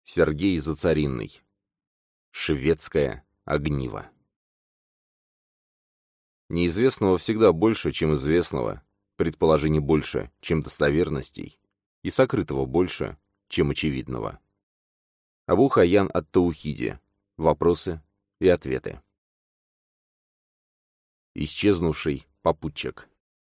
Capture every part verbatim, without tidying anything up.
Сергей Зацаринный. Шведское огниво. Неизвестного всегда больше, чем известного, предположений больше, чем достоверностей, и сокрытого больше, чем очевидного. Абу Хайян ат-Таухиди. Вопросы и ответы. Исчезнувший попутчик.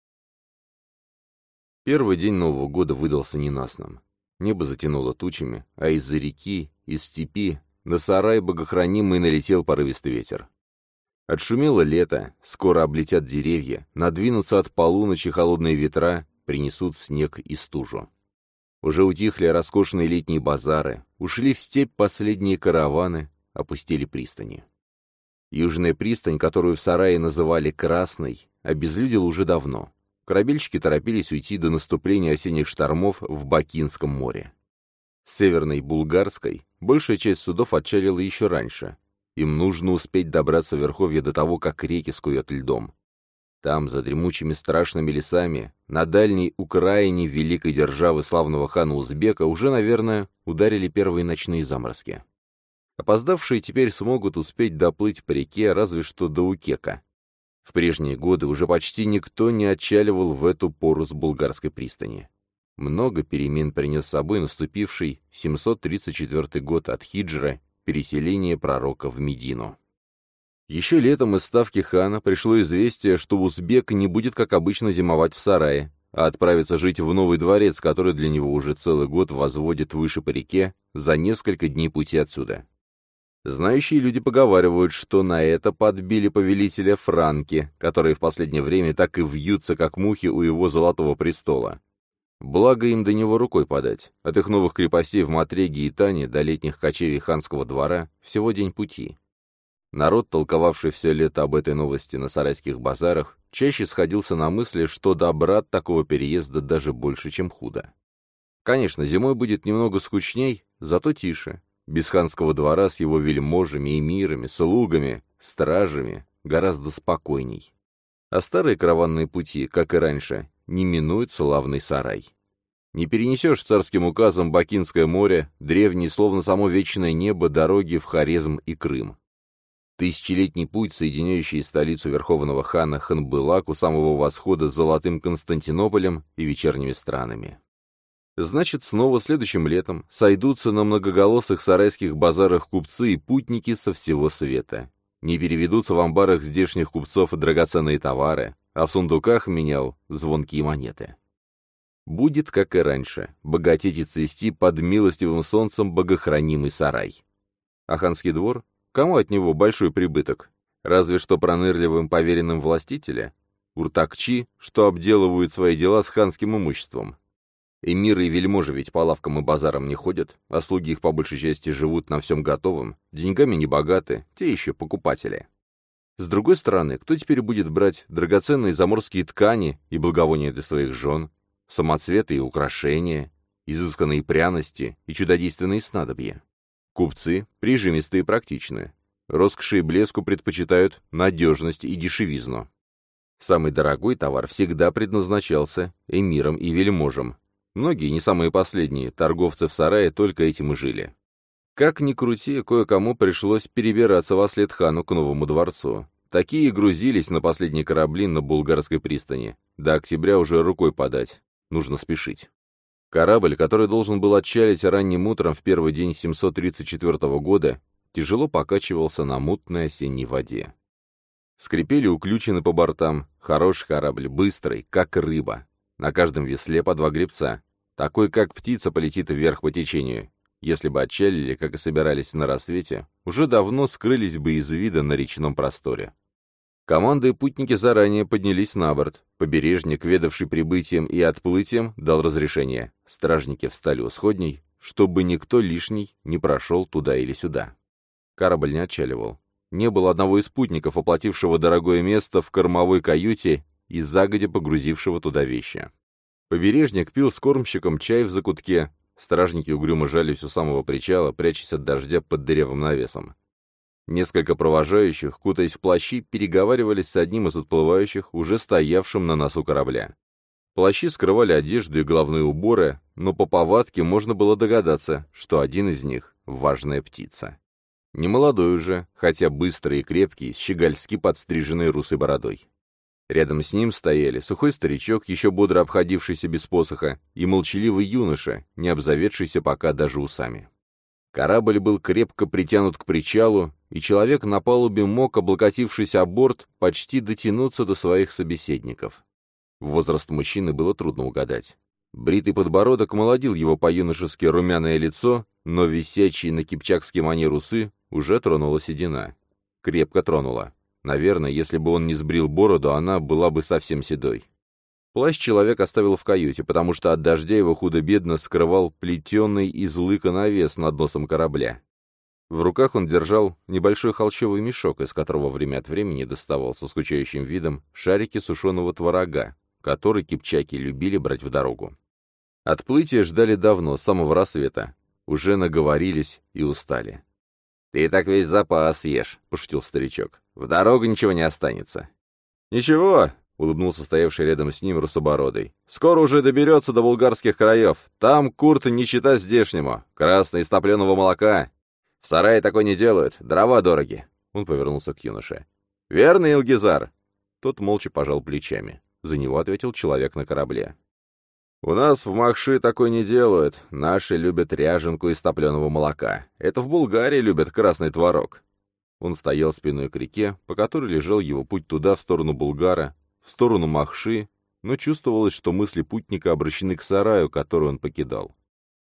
Первый день Нового года выдался ненастным. Небо затянуло тучами, а из-за реки, из степи, на сарай богохранимый налетел порывистый ветер. Отшумело лето, скоро облетят деревья, надвинутся от полуночи холодные ветра, принесут снег и стужу. Уже утихли роскошные летние базары, ушли в степь последние караваны, опустили пристани. Южная пристань, которую в сарае называли Красной, обезлюдила уже давно. Корабельщики торопились уйти до наступления осенних штормов в Бакинском море. С северной Булгарской большая часть судов отчалила еще раньше. Им нужно успеть добраться в верховье до того, как реки скует льдом. Там, за дремучими страшными лесами, на дальней Украине великой державы славного хана Узбека, уже, наверное, ударили первые ночные заморозки. Опоздавшие теперь смогут успеть доплыть по реке разве что до Укека. В прежние годы уже почти никто не отчаливал в эту пору с булгарской пристани. Много перемен принес с собой наступивший семьсот тридцать четвёртый год от хиджры, переселение пророка в Медину. Еще летом из ставки хана пришло известие, что узбек не будет, как обычно, зимовать в сарае, а отправится жить в новый дворец, который для него уже целый год возводит выше по реке, за несколько дней пути отсюда. Знающие люди поговаривают, что на это подбили повелителя франки, которые в последнее время так и вьются, как мухи у его золотого престола. Благо им до него рукой подать. От их новых крепостей в Матреге и Тане до летних кочевий ханского двора всего день пути. Народ, толковавший все лето об этой новости на сарайских базарах, чаще сходился на мысли, что добра от такого переезда даже больше, чем худо. Конечно, зимой будет немного скучней, зато тише. Без ханского двора с его вельможами, эмирами, слугами, стражами гораздо спокойней. А старые караванные пути, как и раньше, не минует славный сарай. Не перенесешь царским указом Бакинское море, древние, словно само вечное небо, дороги в Хорезм и Крым. Тысячелетний путь, соединяющий столицу верховного хана Ханбылак у самого восхода с золотым Константинополем и вечерними странами. Значит, снова следующим летом сойдутся на многоголосых сарайских базарах купцы и путники со всего света. Не переведутся в амбарах здешних купцов и драгоценные товары, а в сундуках менял звонкие монеты. Будет, как и раньше, богатеть и цвести под милостивым солнцем богохранимый сарай. А ханский двор? Кому от него большой прибыток? Разве что пронырливым поверенным властителя? Уртакчи, что обделывают свои дела с ханским имуществом. Эмиры и вельможи ведь по лавкам и базарам не ходят, а слуги их по большей части живут на всем готовом, деньгами не богаты, те еще покупатели. С другой стороны, кто теперь будет брать драгоценные заморские ткани и благовония для своих жен, самоцветы и украшения, изысканные пряности и чудодейственные снадобья? Купцы прижимистые и практичные. Роскоши и блеску предпочитают надежность и дешевизну. Самый дорогой товар всегда предназначался эмирам и вельможам. Многие, не самые последние, торговцы в сарае только этим и жили. Как ни крути, кое-кому пришлось перебираться вослед хану к новому дворцу. Такие грузились на последние корабли на Булгарской пристани. До октября уже рукой подать. Нужно спешить. Корабль, который должен был отчалить ранним утром в первый день семьсот тридцать четвёртого года, тяжело покачивался на мутной осенней воде. Скрипели уключены по бортам. Хороший корабль, быстрый, как рыба. На каждом весле по два гребца. Такой, как птица, полетит вверх по течению. Если бы отчалили, как и собирались на рассвете, уже давно скрылись бы из вида на речном просторе. Команды и путники заранее поднялись на борт. Побережник, ведавший прибытием и отплытием, дал разрешение. Стражники встали у сходней, чтобы никто лишний не прошел туда или сюда. Корабль не отчаливал. Не было одного из путников, оплатившего дорогое место в кормовой каюте и загодя погрузившего туда вещи. Побережник пил с кормщиком чай в закутке. Стражники угрюмо жались у самого причала, прячась от дождя под дырявым навесом. Несколько провожающих, кутаясь в плащи, переговаривались с одним из отплывающих, уже стоявшим на носу корабля. Плащи скрывали одежду и головные уборы, но по повадке можно было догадаться, что один из них важная птица. Немолодой уже, хотя быстрый и крепкий, с щегольски подстриженной русой бородой. Рядом с ним стояли сухой старичок, еще бодро обходившийся без посоха, и молчаливый юноша, не обзаведшийся пока даже усами. Корабль был крепко притянут к причалу, и человек на палубе мог, облокотившись о борт, почти дотянуться до своих собеседников. Возраст мужчины было трудно угадать. Бритый подбородок молодил его по-юношески румяное лицо, но висячие на кипчакский манер усы уже тронула седина. Крепко тронула. Наверное, если бы он не сбрил бороду, она была бы совсем седой. Плащ человек оставил в каюте, потому что от дождя его худо-бедно скрывал плетеный из лыка навес над носом корабля. В руках он держал небольшой холщовый мешок, из которого время от времени доставал со скучающим видом шарики сушеного творога, который кипчаки любили брать в дорогу. Отплытия ждали давно, с самого рассвета. Уже наговорились и устали. «Ты так весь запас ешь», — пошутил старичок. «В дорогу ничего не останется». «Ничего», — улыбнулся стоявший рядом с ним русобородый. «Скоро уже доберется до булгарских краев. Там курт не чита здешнему. Красный из топленого молока. В сарае такой не делают. Дрова дороги». Он повернулся к юноше. «Верно, Илгизар?» Тот молча пожал плечами. За него ответил человек на корабле. «У нас в Махши такой не делают. Наши любят ряженку из топленого молока. Это в Булгарии любят красный творог». Он стоял спиной к реке, по которой лежал его путь туда, в сторону Булгара, в сторону Махши, но чувствовалось, что мысли путника обращены к сараю, который он покидал.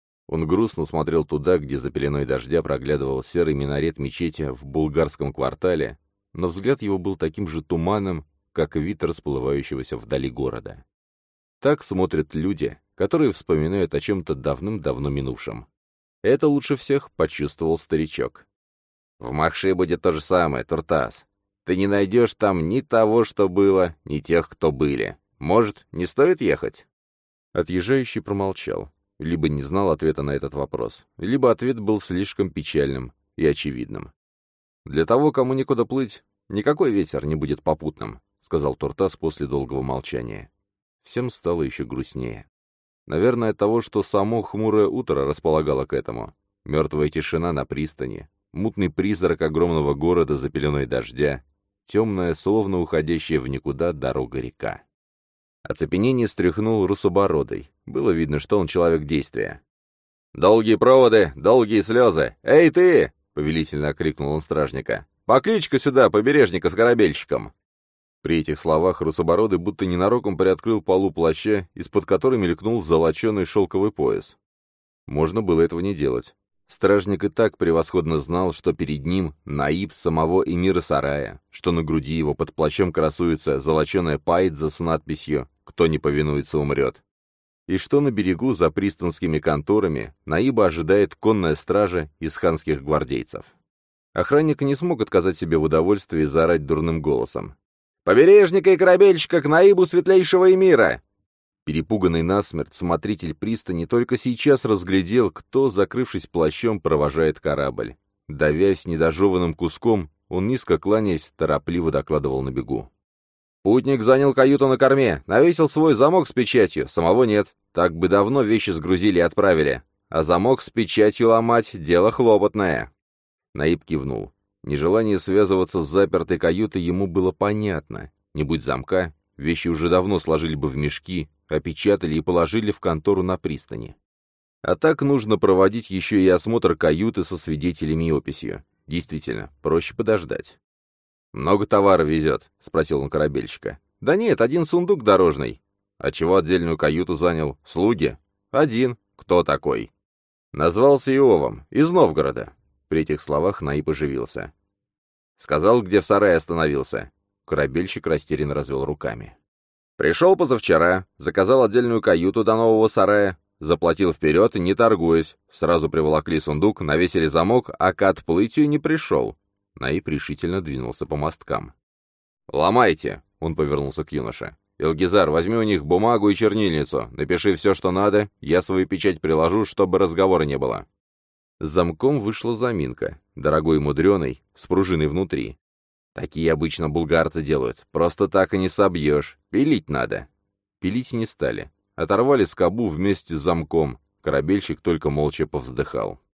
Он грустно смотрел туда, где за пеленой дождя проглядывал серый минарет мечети в булгарском квартале, но взгляд его был таким же туманным, как вид расплывающегося вдали города. Так смотрят люди, которые вспоминают о чем-то давным-давно минувшем. Это лучше всех почувствовал старичок. «В Махши будет то же самое, Туртас. Ты не найдешь там ни того, что было, ни тех, кто были. Может, не стоит ехать?» Отъезжающий промолчал. Либо не знал ответа на этот вопрос, либо ответ был слишком печальным и очевидным. «Для того, кому некуда плыть, никакой ветер не будет попутным», — сказал Туртас после долгого молчания. Всем стало еще грустнее. Наверное, от того, что само хмурое утро располагало к этому. Мертвая тишина на пристани, мутный призрак огромного города за пеленой дождя, темная, словно уходящая в никуда дорога-река. Оцепенение стряхнул русобородый. Было видно, что он человек действия. «Долгие проводы, долгие слезы! Эй, ты!» — повелительно окрикнул он стражника. «Покличь-ка сюда побережника с корабельщиком!» При этих словах русобородый будто ненароком приоткрыл полу плаща, из-под которой мелькнул золоченый шелковый пояс. Можно было этого не делать. Стражник и так превосходно знал, что перед ним наиб самого эмира сарая, что на груди его под плащом красуется золоченая пайдза с надписью «Кто не повинуется, умрет», и что на берегу за пристанскими конторами наиба ожидает конная стража из ханских гвардейцев. Охранник не смог отказать себе в удовольствии заорать дурным голосом: «Побережника и корабельщика к наибу светлейшего эмира!» Перепуганный насмерть смотритель пристани только сейчас разглядел, кто, закрывшись плащом, провожает корабль. Давясь недожеванным куском, он, низко кланяясь, торопливо докладывал на бегу. «Путник занял каюту на корме, навесил свой замок с печатью, самого нет. Так бы давно вещи сгрузили и отправили. А замок с печатью ломать — дело хлопотное». Наиб кивнул. Нежелание связываться с запертой каютой ему было понятно. Не будь замка, вещи уже давно сложили бы в мешки, опечатали и положили в контору на пристани. А так нужно проводить еще и осмотр каюты со свидетелями и описью. Действительно, проще подождать. «Много товара везет?» — спросил он корабельщика. «Да нет, один сундук дорожный». «А чего отдельную каюту занял? Слуги?» «Один. Кто такой?» «Назвался Иовом, из Новгорода». При этих словах Наиб оживился. «Сказал, где в сарае остановился». Корабельщик растерянно развел руками. «Пришел позавчера, заказал отдельную каюту до нового сарая, заплатил вперед, не торгуясь. Сразу приволокли сундук, навесили замок, а к отплытию не пришел». Наиб решительно двинулся по мосткам. «Ломайте!» — он повернулся к юноше. «Илгизар, возьми у них бумагу и чернильницу, напиши все, что надо, я свою печать приложу, чтобы разговора не было». С замком вышла заминка, дорогой и мудреный, с пружиной внутри. Такие обычно булгарцы делают, просто так и не собьешь, пилить надо. Пилить не стали, оторвали скобу вместе с замком, корабельщик только молча повздыхал.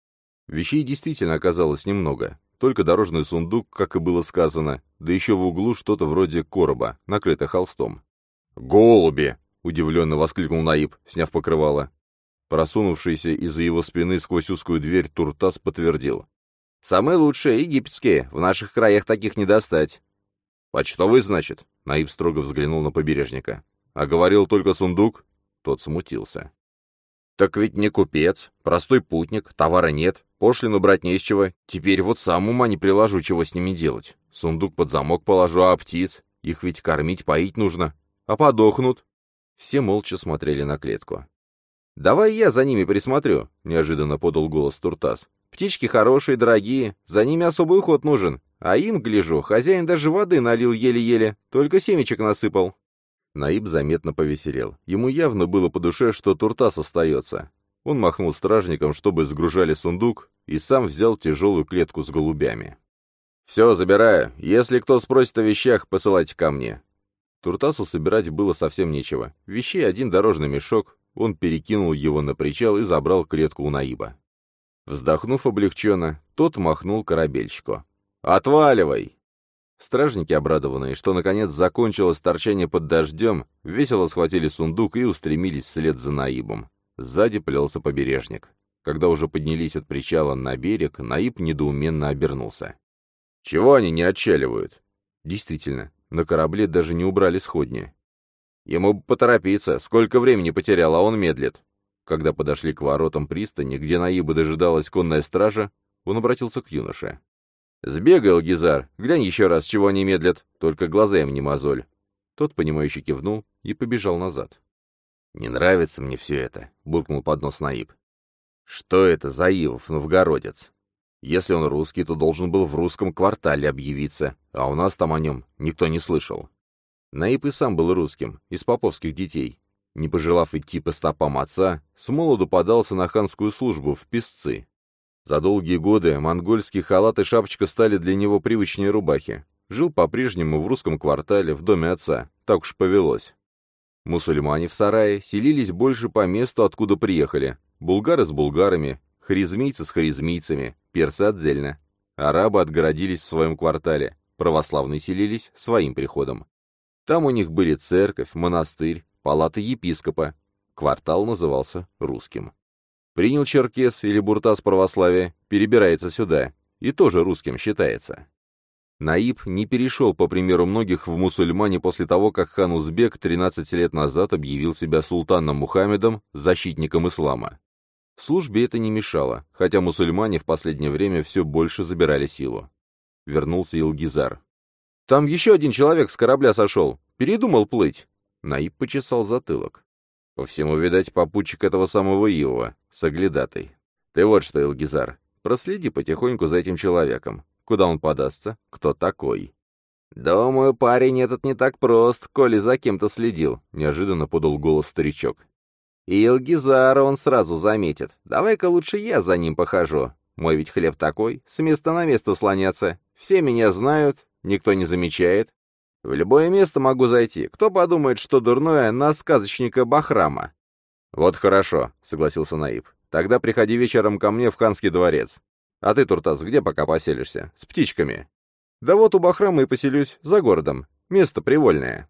Вещей действительно оказалось немного. Только дорожный сундук, как и было сказано, да еще в углу что-то вроде короба, накрыто холстом. «Голуби!» — удивленно воскликнул Наиб, сняв покрывало. Просунувшийся из-за его спины сквозь узкую дверь Туртас подтвердил. «Самые лучшие, египетские, в наших краях таких не достать». «Почтовый, значит?» — Наиб строго взглянул на побережника. «А говорил только сундук?» Тот смутился. «Так ведь не купец, простой путник, товара нет, пошлину брать не с чего. Теперь вот сам ума не приложу, чего с ними делать. Сундук под замок положу, а птиц? Их ведь кормить, поить нужно. А подохнут». Все молча смотрели на клетку. «Давай я за ними присмотрю», — неожиданно подал голос Туртас. «Птички хорошие, дорогие, за ними особый уход нужен. А им, гляжу, хозяин даже воды налил еле-еле, только семечек насыпал». Наиб заметно повеселел. Ему явно было по душе, что Туртас остается. Он махнул стражникам, чтобы сгружали сундук, и сам взял тяжелую клетку с голубями. «Все, забираю. Если кто спросит о вещах, посылайте ко мне». Туртасу собирать было совсем нечего. Вещей один дорожный мешок, он перекинул его на причал и забрал клетку у Наиба. Вздохнув облегченно, тот махнул корабельщику. «Отваливай!» Стражники, обрадованные, что наконец закончилось торчание под дождем, весело схватили сундук и устремились вслед за Наибом. Сзади плелся побережник. Когда уже поднялись от причала на берег, Наиб недоуменно обернулся. «Чего они не отчаливают?» Действительно, на корабле даже не убрали сходни. «Ему бы поторопиться, сколько времени потерял, а он медлит». Когда подошли к воротам пристани, где Наиба дожидалась конная стража, он обратился к юноше. «Сбегай, Алгизар, глянь еще раз, чего они медлят, только глаза им не мозоль». Тот, понимающе кивнул и побежал назад. «Не нравится мне все это», — буркнул под нос Наиб. «Что это за Ивов, новгородец? Если он русский, то должен был в русском квартале объявиться, а у нас там о нем никто не слышал». Наиб и сам был русским, из поповских детей. Не пожелав идти по стопам отца, смолоду подался на ханскую службу в писцы. За долгие годы монгольский халат и шапочка стали для него привычнее рубахи. Жил по-прежнему в русском квартале, в доме отца, так уж повелось. Мусульмане в сарае селились больше по месту, откуда приехали. Булгары с булгарами, харизмийцы с харизмийцами, персы отдельно. Арабы отгородились в своем квартале, православные селились своим приходом. Там у них были церковь, монастырь, палата епископа. Квартал назывался русским. Принял черкес или буртас православия, перебирается сюда, и тоже русским считается. Наиб не перешел, по примеру многих, в мусульмане после того, как хан Узбек тринадцать лет назад объявил себя султаном Мухаммедом, защитником ислама. Службе это не мешало, хотя мусульмане в последнее время все больше забирали силу. Вернулся Илгизар. «Там еще один человек с корабля сошел, передумал плыть». Наиб почесал затылок. По всему, видать, попутчик этого самого Иова, соглядатай. Ты вот что, Илгизар, проследи потихоньку за этим человеком. Куда он подастся? Кто такой? «Думаю, парень этот не так прост, коли за кем-то следил», — неожиданно подал голос старичок. «И Илгизара он сразу заметит. Давай-ка лучше я за ним похожу. Мой ведь хлеб такой, с места на место слоняться. Все меня знают, никто не замечает. В любое место могу зайти. Кто подумает, что дурное на сказочника Бахрама?» «Вот хорошо», — согласился Наиб. «Тогда приходи вечером ко мне в ханский дворец. А ты, Туртас, где пока поселишься? С птичками?» «Да вот у Бахрама и поселюсь, за городом. Место привольное».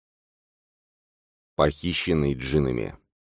Похищенный джиннами.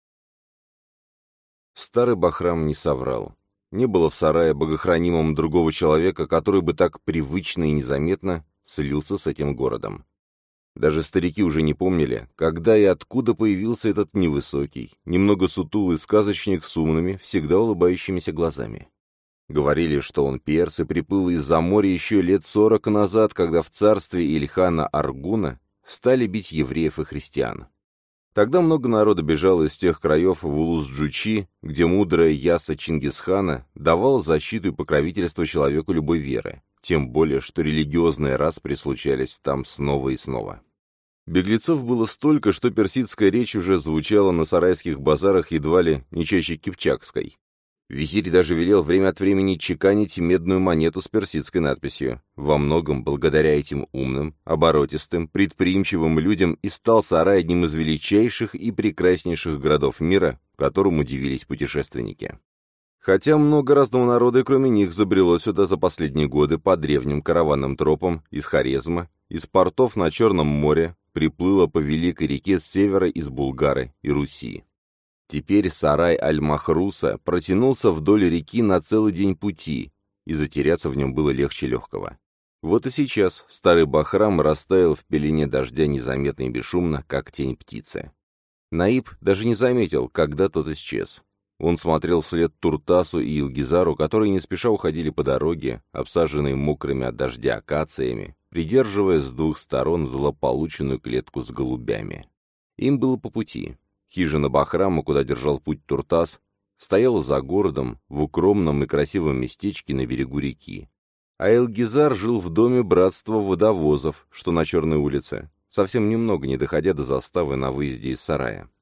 Старый Бахрам не соврал. Не было в сарае богохранимом другого человека, который бы так привычно и незаметно слился с этим городом. Даже старики уже не помнили, когда и откуда появился этот невысокий, немного сутулый сказочник с умными, всегда улыбающимися глазами. Говорили, что он перс и приплыл из-за моря еще лет сорок назад, когда в царстве Ильхана Аргуна стали бить евреев и христиан. Тогда много народа бежало из тех краев в Улус-Джучи, где мудрая яса Чингисхана давала защиту и покровительство человеку любой веры, тем более, что религиозные распри случались там снова и снова. Беглецов было столько, что персидская речь уже звучала на сарайских базарах едва ли не чаще кипчакской. Визирь даже велел время от времени чеканить медную монету с персидской надписью. Во многом, благодаря этим умным, оборотистым, предприимчивым людям и стал Сарай одним из величайших и прекраснейших городов мира, которому удивились путешественники. Хотя много разного народа, и кроме них, забрело сюда за последние годы по древним караванным тропам из Хорезма, из портов на Черном море, приплыло по Великой реке с севера из Булгары и Руси. Теперь сарай Аль-Махруса протянулся вдоль реки на целый день пути, и затеряться в нем было легче легкого. Вот и сейчас старый Бахрам растаял в пелене дождя незаметно и бесшумно, как тень птицы. Наиб даже не заметил, когда тот исчез. Он смотрел вслед Туртасу и Илгизару, которые не спеша уходили по дороге, обсаженной мокрыми от дождя акациями, придерживая с двух сторон злополученную клетку с голубями. Им было по пути. Хижина Бахрама, куда держал путь Туртас, стояла за городом, в укромном и красивом местечке на берегу реки. А Илгизар жил в доме братства водовозов, что на Черной улице, совсем немного не доходя до заставы на выезде из сарая.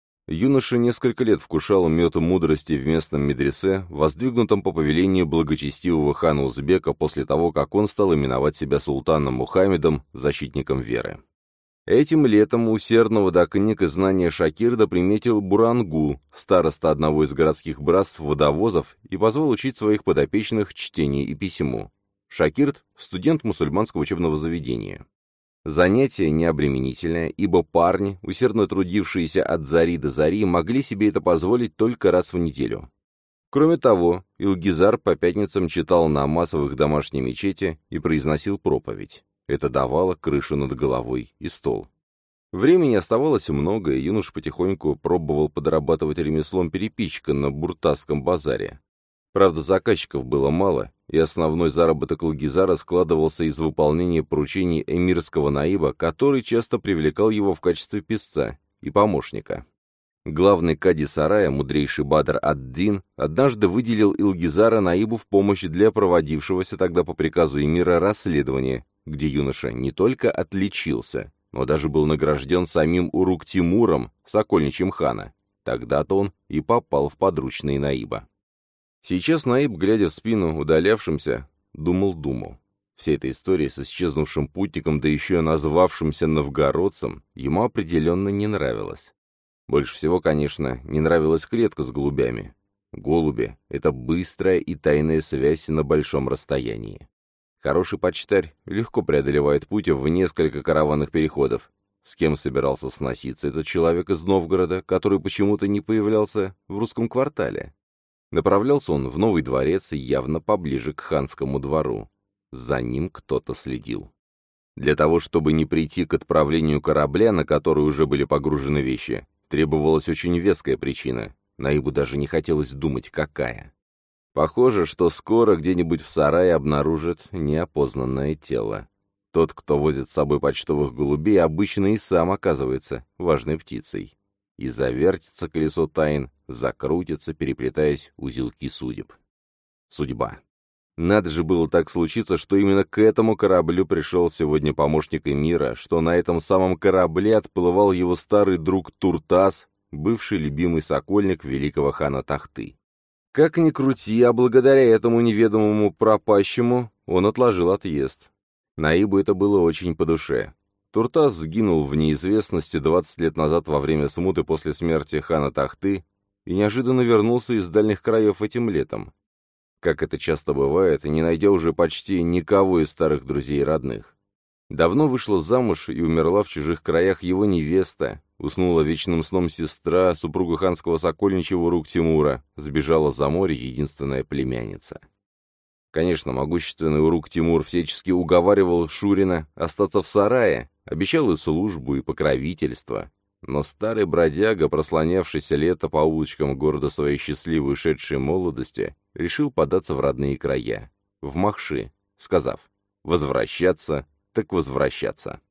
Юноша несколько лет вкушал мед мудрости в местном медресе, воздвигнутом по повелению благочестивого хана Узбека после того, как он стал именовать себя султаном Мухаммедом, защитником веры. Этим летом усердного до книг и знания Шакирда приметил Бурангу, староста одного из городских братств водовозов, и позвал учить своих подопечных чтению и письму. Шакирд – студент мусульманского учебного заведения. Занятие необременительное, ибо парни, усердно трудившиеся от зари до зари, могли себе это позволить только раз в неделю. Кроме того, Илгизар по пятницам читал намаз в их домашней мечети и произносил проповедь. Это давало крышу над головой и стол. Времени оставалось много, и юнош потихоньку пробовал подрабатывать ремеслом переписчика на Буртасском базаре. Правда, заказчиков было мало, и основной заработок Илгизара складывался из выполнения поручений эмирского наиба, который часто привлекал его в качестве писца и помощника. Главный кади сарая, мудрейший Бадр ад-Дин, однажды выделил Илгизара наибу в помощь для проводившегося тогда по приказу эмира расследования, где юноша не только отличился, но даже был награжден самим Урук-Тимуром, сокольничьим хана. Тогда-то он и попал в подручные наиба. Сейчас наиб, глядя в спину удалявшимся, думал-думал. Вся эта история с исчезнувшим путником, да еще и назвавшимся новгородцем, ему определенно не нравилась. Больше всего, конечно, не нравилась клетка с голубями. Голуби — это быстрая и тайная связь на большом расстоянии. Хороший почтарь легко преодолевает путь в несколько караванных переходов. С кем собирался сноситься этот человек из Новгорода, который почему-то не появлялся в русском квартале? Направлялся он в Новый дворец, явно поближе к ханскому двору. За ним кто-то следил. Для того, чтобы не прийти к отправлению корабля, на который уже были погружены вещи, требовалась очень веская причина. Наибу даже не хотелось думать, какая. Похоже, что скоро где-нибудь в сарае обнаружат неопознанное тело. Тот, кто возит с собой почтовых голубей, обычно и сам оказывается важной птицей. И завертится колесо тайн, закрутится, переплетаясь узелки судеб. Судьба. Надо же было так случиться, что именно к этому кораблю пришел сегодня помощник эмира, что на этом самом корабле отплывал его старый друг Туртас, бывший любимый сокольник великого хана Тахты. Как ни крути, а благодаря этому неведомому пропащему он отложил отъезд. Наибу это было очень по душе. Туртас сгинул в неизвестности двадцать лет назад во время смуты после смерти хана Тахты и неожиданно вернулся из дальних краев этим летом. Как это часто бывает, не найдя уже почти никого из старых друзей и родных. Давно вышла замуж и умерла в чужих краях его невеста, уснула вечным сном сестра, супруга ханского сокольничьего Урук-Тимура, сбежала за море единственная племянница. Конечно, могущественный Урук-Тимур всячески уговаривал Шурина остаться в сарае, обещал и службу, и покровительство. Но старый бродяга, прослонявшийся лето по улочкам города своей счастливой ушедшей молодости, решил податься в родные края, в Махши, сказав: «Возвращаться, так возвращаться».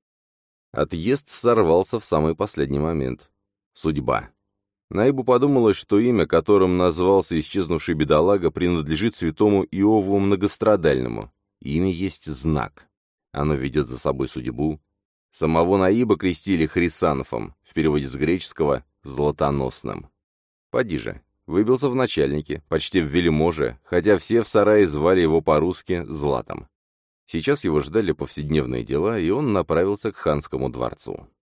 Отъезд сорвался в самый последний момент. Судьба. Наибу подумалось, что имя, которым назвался исчезнувший бедолага, принадлежит святому Иову Многострадальному. Имя есть знак. Оно ведет за собой судьбу. Самого Наиба крестили Хрисанфом, в переводе с греческого «златоносным». Поди же, выбился в начальнике, почти в вельможе, хотя все в сарае звали его по-русски Златом. Сейчас его ждали повседневные дела, и он направился к ханскому дворцу.